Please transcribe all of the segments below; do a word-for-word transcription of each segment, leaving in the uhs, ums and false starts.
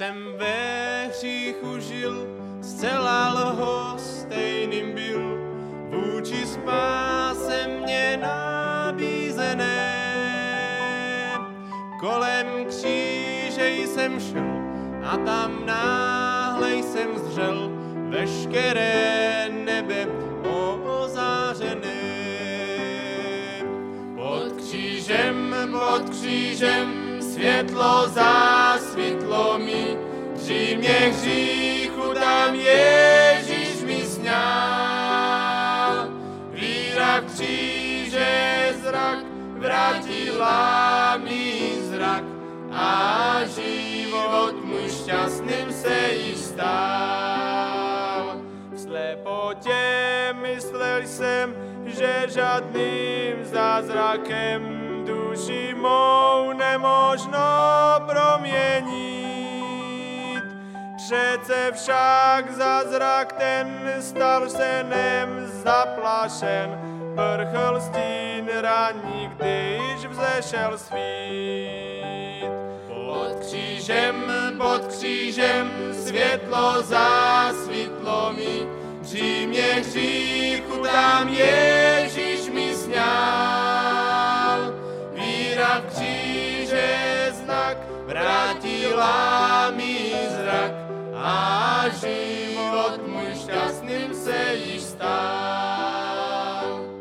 jsem ve hříchu žil, zcela lhostejným byl, vůči spáse mě nabízené. Kolem kříže jsem šel a tam náhle jsem zřel veškeré nebe ozářené. Pod křížem, pod křížem světlo zásvitlo mi, přímě hříchu tam Ježíš mi sňal. Víra v kříže zrak vrátila mi zrak a život můj šťastným se již stal. V slepotě myslel jsem, že žádným zázrakem duši mou nemožno proměnit. Přece však zázrak ten stal se nem zaplašen, prchl stín ranní, když vzešel svít. Pod křížem, pod křížem světlo zásvitlo mi, přímě hříchu tam Ježíš mi sňal. Víra v kříže znak vrátila mi zrak a život můj šťastným se již stal.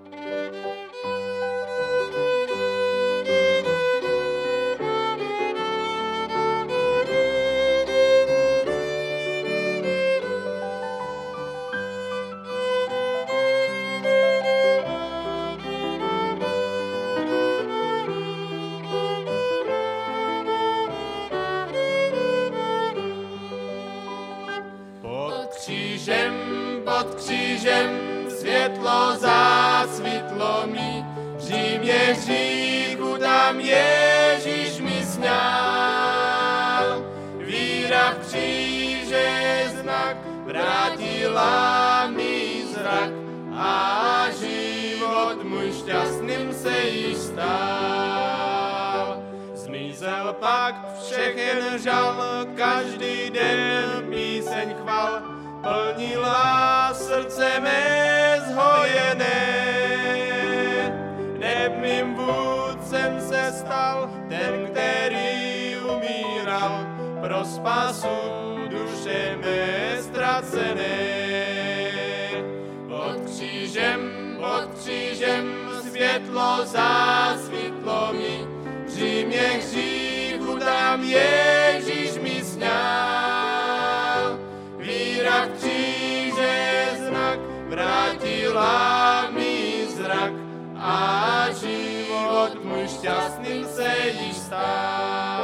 Pod křížem světlo zásvitlo mi, přímě hříchu tam Ježíš mi sňal. Víra v kříže znak vrátila mi zrak a život můj šťastným se již stal. Zmizel pak všechen žal, každý den píseň chval, plnila srdce mé zhojené. Neb mým vůdcem se stal ten, který umíral pro spásu duše mé ztracené. Pod křížem, pod křížem světlo zásvitlo mi, přímě hříchu tam Ježíš mi sňal. Víra v kříže znak vrátila mi zrak a život můj šťastným se již stal.